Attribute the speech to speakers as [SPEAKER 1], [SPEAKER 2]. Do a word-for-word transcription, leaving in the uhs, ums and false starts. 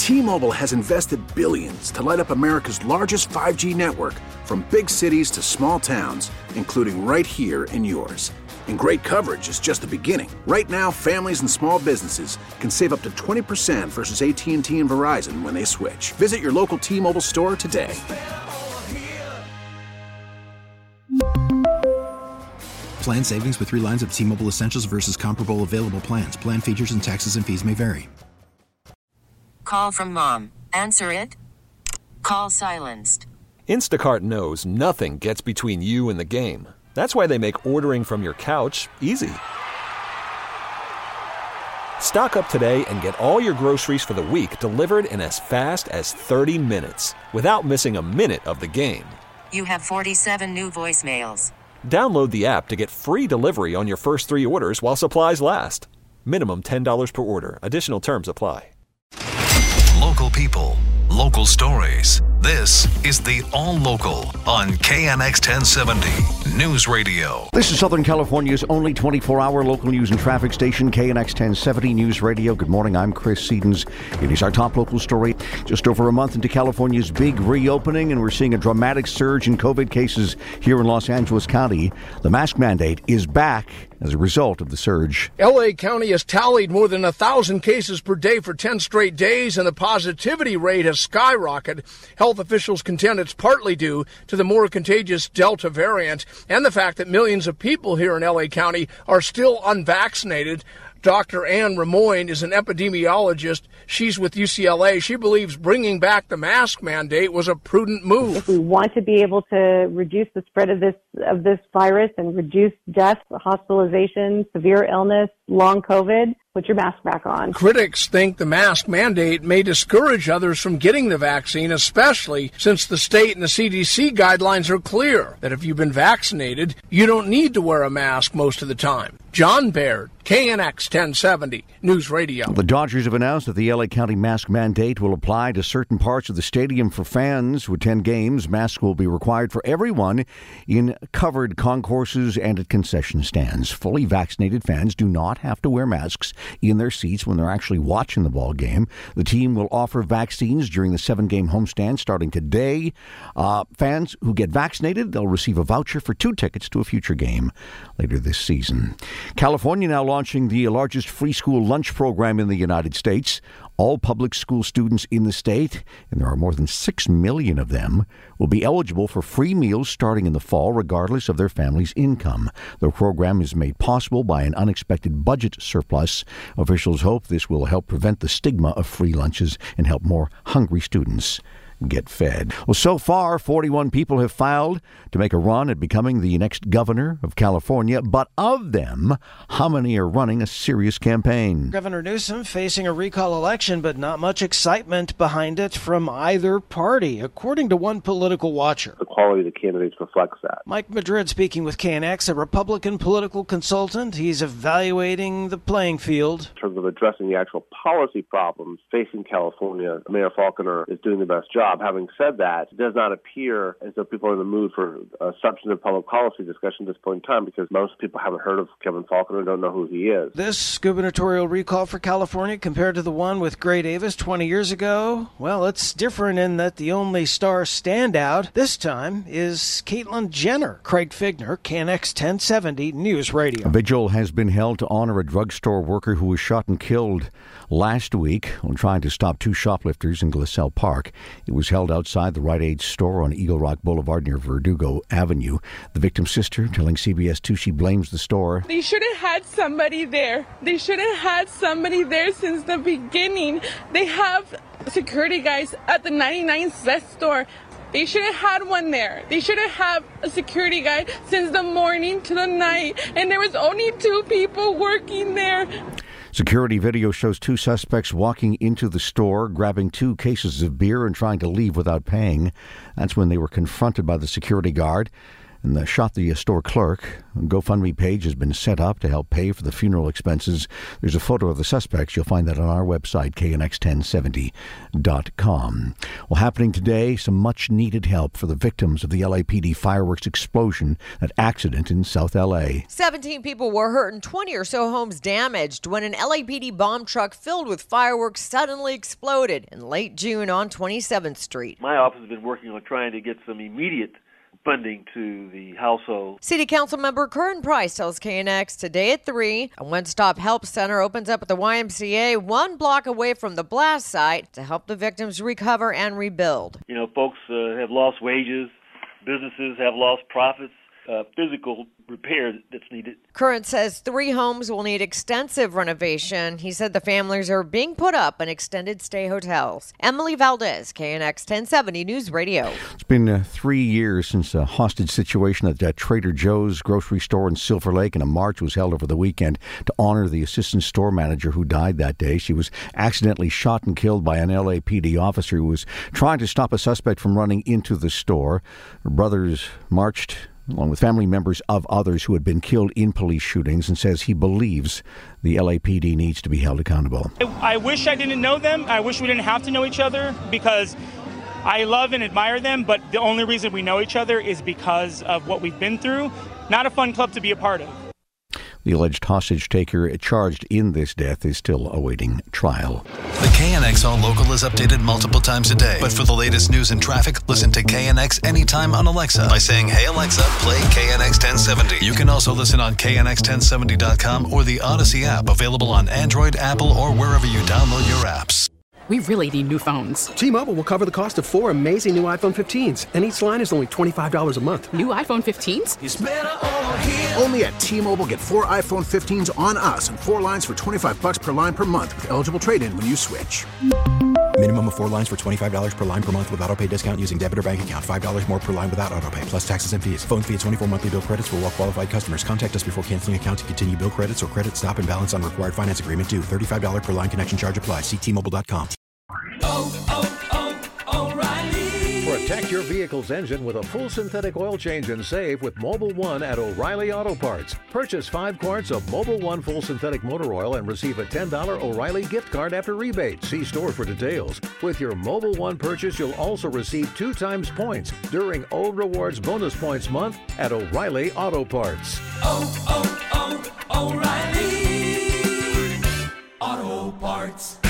[SPEAKER 1] T-Mobile has invested billions to light up America's largest five G network, from big cities to small towns, including right here in yours. And great coverage is just the beginning. Right now, families and small businesses can save up to twenty percent versus A T and T and Verizon when they switch. Visit your local T-Mobile store today.
[SPEAKER 2] Plan savings with three lines of T-Mobile Essentials versus comparable available plans. Plan features and taxes and fees may vary.
[SPEAKER 3] Call from mom. Answer it. Call silenced.
[SPEAKER 4] Instacart knows nothing gets between you and the game. That's why they make ordering from your couch easy. Stock up today and get all your groceries for the week delivered in as fast as thirty minutes without missing a minute of the game.
[SPEAKER 3] You have forty-seven new voicemails.
[SPEAKER 4] Download the app to get free delivery on your first three orders while supplies last. Minimum ten dollars per order. Additional terms apply.
[SPEAKER 5] Local people, local stories. This is the All Local on K N X ten seventy News Radio.
[SPEAKER 6] This is Southern California's only twenty-four hour local news and traffic station, K N X ten seventy News Radio. Good morning, I'm Chris Sedens. It is our top local story. Just over a month into California's big reopening, and we're seeing a dramatic surge in COVID cases here in Los Angeles County. The mask mandate is back as a result of the surge.
[SPEAKER 7] L A County has tallied more than one thousand cases per day for ten straight days, and the positivity rate has skyrocketed. Health officials contend it's partly due to the more contagious Delta variant and the fact that millions of people here in L A County are still unvaccinated. Doctor Anne Ramoyne is an epidemiologist. She's with U C L A. She believes bringing back the mask mandate was a prudent move.
[SPEAKER 8] If we want to be able to reduce the spread of this of this virus and reduce deaths, hospitalization, severe illness, long COVID, put your mask back on.
[SPEAKER 7] Critics think the mask mandate may discourage others from getting the vaccine, especially since the state and the C D C guidelines are clear that if you've been vaccinated, you don't need to wear a mask most of the time. John Baird, K N X ten seventy News Radio.
[SPEAKER 6] The Dodgers have announced that the L A County mask mandate will apply to certain parts of the stadium for fans who attend games. Masks will be required for everyone in covered concourses and at concession stands. Fully vaccinated fans do not have to wear masks in their seats when they're actually watching the ball game. The team will offer vaccines during the seven-game homestand starting today. Uh, fans who get vaccinated, they'll receive a voucher for two tickets to a future game later this season. California now launching the largest free school lunch program in the United States. All public school students in the state, and there are more than six million of them, will be eligible for free meals starting in the fall, regardless of their family's income. The program is made possible by an unexpected budget surplus. Officials hope this will help prevent the stigma of free lunches and help more hungry students get fed. Well, so far, forty-one people have filed to make a run at becoming the next governor of California. But of them, how many are running a serious campaign?
[SPEAKER 9] Governor Newsom facing a recall election, but not much excitement behind it from either party, according to one political watcher.
[SPEAKER 10] The quality of the candidates reflects that.
[SPEAKER 9] Mike Madrid speaking with K N X, a Republican political consultant. He's evaluating the playing field.
[SPEAKER 10] In terms of addressing the actual policy problems facing California, Mayor Faulconer is doing the best job. Having said that, it does not appear as though people are in the mood for a substantive public policy discussion at this point in time, because most people haven't heard of Kevin Faulconer and don't know who he is.
[SPEAKER 9] This gubernatorial recall for California compared to the one with Gray Davis twenty years ago, well, it's different in that the only star standout this time is Caitlyn Jenner. Craig Figner, K N X ten seventy News Radio.
[SPEAKER 6] A vigil has been held to honor a drugstore worker who was shot and killed last week when trying to stop two shoplifters in Glassell Park. It was held outside the Rite Aid store on Eagle Rock Boulevard near Verdugo Avenue. The victim's sister telling C B S two she blames the store.
[SPEAKER 11] They should have had somebody there. They should have had somebody there since the beginning. They have security guys at the ninety-nine cent store. They should have had one there. They should have had a security guy since the morning to the night. And there was only two people working there.
[SPEAKER 6] Security video shows two suspects walking into the store, grabbing two cases of beer and trying to leave without paying. That's when they were confronted by the security guard. and the shot the store clerk. A GoFundMe page has been set up to help pay for the funeral expenses. There's a photo of the suspects. You'll find that on our website, K N X ten seventy dot com. Well, happening today, some much-needed help for the victims of the L A P D fireworks explosion, that accident in South L A.
[SPEAKER 12] seventeen people were hurt and twenty or so homes damaged when an L A P D bomb truck filled with fireworks suddenly exploded in late June on twenty-seventh Street.
[SPEAKER 13] My office has been working on trying to get some immediate funding to the household.
[SPEAKER 12] City Council member Curran Price tells K N X today at three, a one-stop help center opens up at the Y M C A one block away from the blast site to help the victims recover and rebuild.
[SPEAKER 13] You know, folks uh, have lost wages, businesses have lost profits, uh, physical repair that's needed.
[SPEAKER 12] Curran says three homes will need extensive renovation. He said the families are being put up in extended stay hotels. Emily Valdez, K N X ten seventy News Radio.
[SPEAKER 6] It's been uh, three years since a hostage situation at uh, Trader Joe's grocery store in Silver Lake, and a march was held over the weekend to honor the assistant store manager who died that day. She was accidentally shot and killed by an L A P D officer who was trying to stop a suspect from running into the store. Her brothers marched along with family members of others who had been killed in police shootings, and says he believes the L A P D needs to be held accountable.
[SPEAKER 14] I wish I didn't know them. I wish we didn't have to know each other, because I love and admire them, but the only reason we know each other is because of what we've been through. Not a fun club to be a part of.
[SPEAKER 6] The alleged hostage taker charged in this death is still awaiting trial.
[SPEAKER 5] The K N X All Local is updated multiple times a day. But for the latest news and traffic, listen to K N X anytime on Alexa by saying, "Hey Alexa, play K N X ten seventy." You can also listen on K N X ten seventy dot com or the Odyssey app, available on Android, Apple, or wherever you download your apps.
[SPEAKER 15] We really need new phones.
[SPEAKER 16] T-Mobile will cover the cost of four amazing new iPhone fifteens, and each line is only twenty-five dollars a month.
[SPEAKER 15] New iPhone fifteens?
[SPEAKER 1] It's better over here. Only at T-Mobile, get four iPhone fifteens on us and four lines for twenty-five dollars per line per month with eligible trade-in when you switch.
[SPEAKER 2] Minimum of four lines for twenty-five dollars per line per month with autopay discount using debit or bank account. five dollars more per line without autopay, plus taxes and fees. Phone fee at twenty-four monthly bill credits for well-qualified customers. Contact us before canceling account to continue bill credits or credit stop and balance on required finance agreement due. thirty-five dollars per line connection charge applies. See T Mobile dot com.
[SPEAKER 17] Oh, oh, oh, O'Reilly.
[SPEAKER 18] Protect your vehicle's engine with a full synthetic oil change and save with Mobil one at O'Reilly Auto Parts. Purchase five quarts of Mobil one full synthetic motor oil and receive a ten dollars O'Reilly gift card after rebate. See store for details. With your Mobil one purchase, you'll also receive two times points during O Rewards Bonus Points Month at O'Reilly Auto Parts.
[SPEAKER 17] Oh, oh, oh, O'Reilly Auto Parts.